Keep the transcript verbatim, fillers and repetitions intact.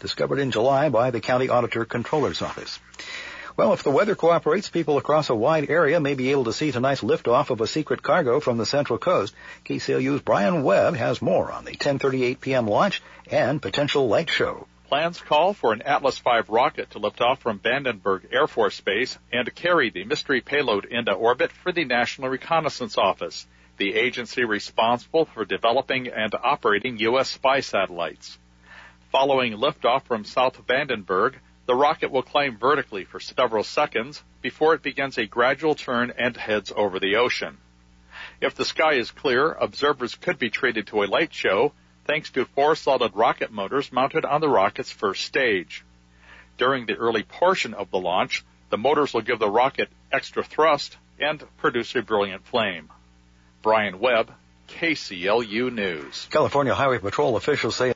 discovered in July by the County Auditor Controller's Office. Well, if the weather cooperates, people across a wide area may be able to see tonight's liftoff of a secret cargo from the Central Coast. K C L U's Brian Webb has more on the ten thirty-eight p.m. launch and potential light show. Plans call for an Atlas five rocket to lift off from Vandenberg Air Force Base and to carry the mystery payload into orbit for the National Reconnaissance Office, the agency responsible for developing and operating U S spy satellites. Following liftoff from South Vandenberg, the rocket will climb vertically for several seconds before it begins a gradual turn and heads over the ocean. If the sky is clear, observers could be treated to a light show thanks to four solid rocket motors mounted on the rocket's first stage. During the early portion of the launch, the motors will give the rocket extra thrust and produce a brilliant flame. Brian Webb, K C L U News. California Highway Patrol officials say